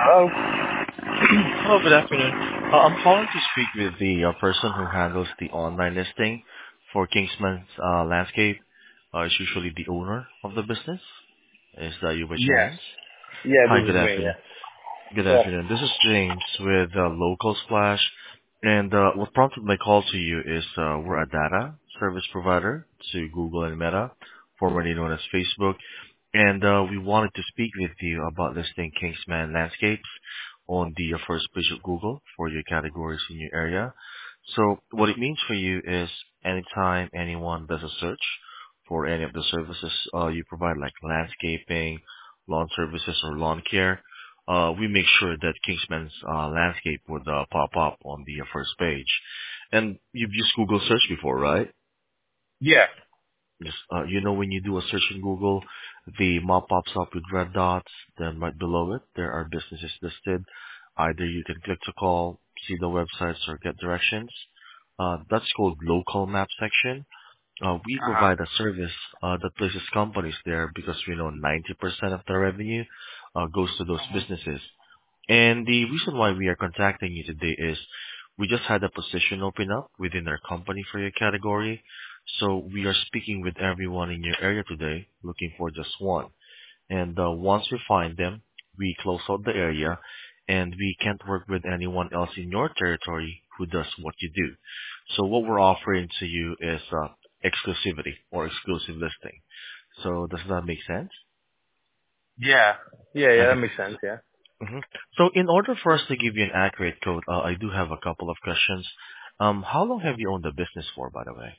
Hello? Hello, good afternoon. I'm calling to speak with the person who handles the online listing for Kingsman's Landscape. Is usually the owner of the business. Is that you by Yes. chance? Yeah, Hi, this good is me, afternoon. yeah. Good Yeah. afternoon. This is James with Local Splash. And what prompted my call to you is we're a data service provider to Google and Meta, formerly known as Facebook. And we wanted to speak with you about listing Kingsman Landscapes on the first page of Google for your categories in your area. So what it means for you is anytime anyone does a search for any of the services you provide, like landscaping, lawn services, or lawn care, we make sure that Kingsman's landscape would pop up on the first page. And you've used Google search before, right? Yeah. Yes. You know, when you do a search in Google, the map pops up with red dots. Then right below it, there are businesses listed. Either you can click to call, see the websites, or get directions. That's called local map section. We Uh-huh. provide a service that places companies there because we know 90% of the revenue goes to those businesses. And the reason why we are contacting you today is we just had a position open up within our company for your category. So we are speaking with everyone in your area today, looking for just one. And once we find them, we close out the area and we can't work with anyone else in your territory who does what you do. So what we're offering to you is exclusivity or exclusive listing. So does that make sense? Yeah. Yeah, that Okay. makes sense, yeah. Mhm. So in order for us to give you an accurate code, I do have a couple of questions. How long have you owned the business for, by the way?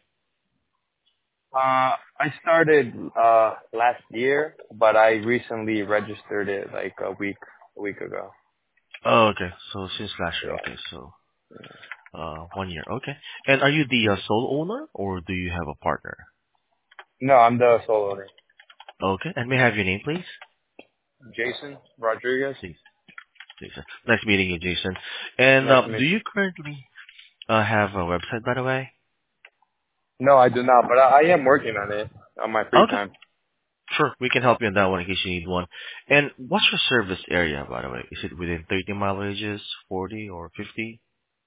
I started last year, but I recently registered it like a week ago. Oh, okay. So since last year, Yeah. okay. So 1 year, okay. And are you the sole owner, or do you have a partner? No, I'm the sole owner. Okay. And may I have your name, please? Jason Rodriguez. Please, Jason. Nice meeting you, Jason. And Nice to do meet you you. currently have a website, by the way? No, I do not, but I am working on it on my free Okay. time. Sure, we can help you on that one in case you need one. And what's your service area, by the way? Is it within 30-mile radius, 40 or 50?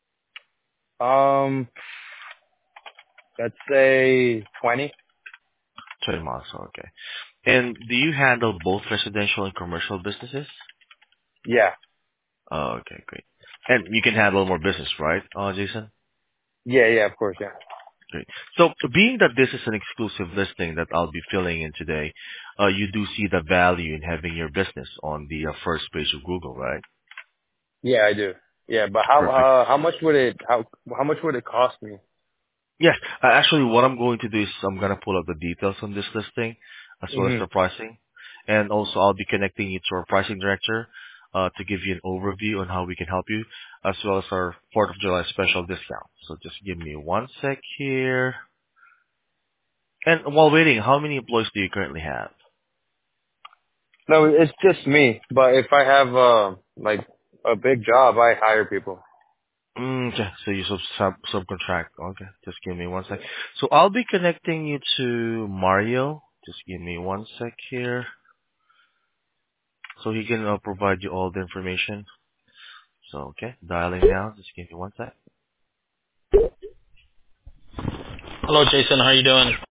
Um, let's say 20. 20 miles, okay. And do you handle both residential and commercial businesses? Yeah. Oh, okay, great. And you can handle more business, right, Jason? Yeah, of course, yeah. Great. So being that this is an exclusive listing that I'll be filling in today, you do see the value in having your business on the first page of Google, right? Yeah, I do. Yeah, but how Perfect. how much would it how much would it cost me? Yes. Actually, what I'm going to do is I'm going to pull up the details on this listing as well as Hmm. the pricing. And also, I'll be connecting you to our pricing director to give you an overview on how we can help you, as well as our 4th of July special discount. So just give me one sec here. And while waiting, how many employees do you currently have? No, it's just me. But if I have like a big job, I hire people. Okay, so you subcontract. Okay, just give me one sec. So I'll be connecting you to Mario. Just give me one sec here, so he can provide you all the information. So, okay, dialing now. Just give me one sec. Hello, Jason. How are you doing?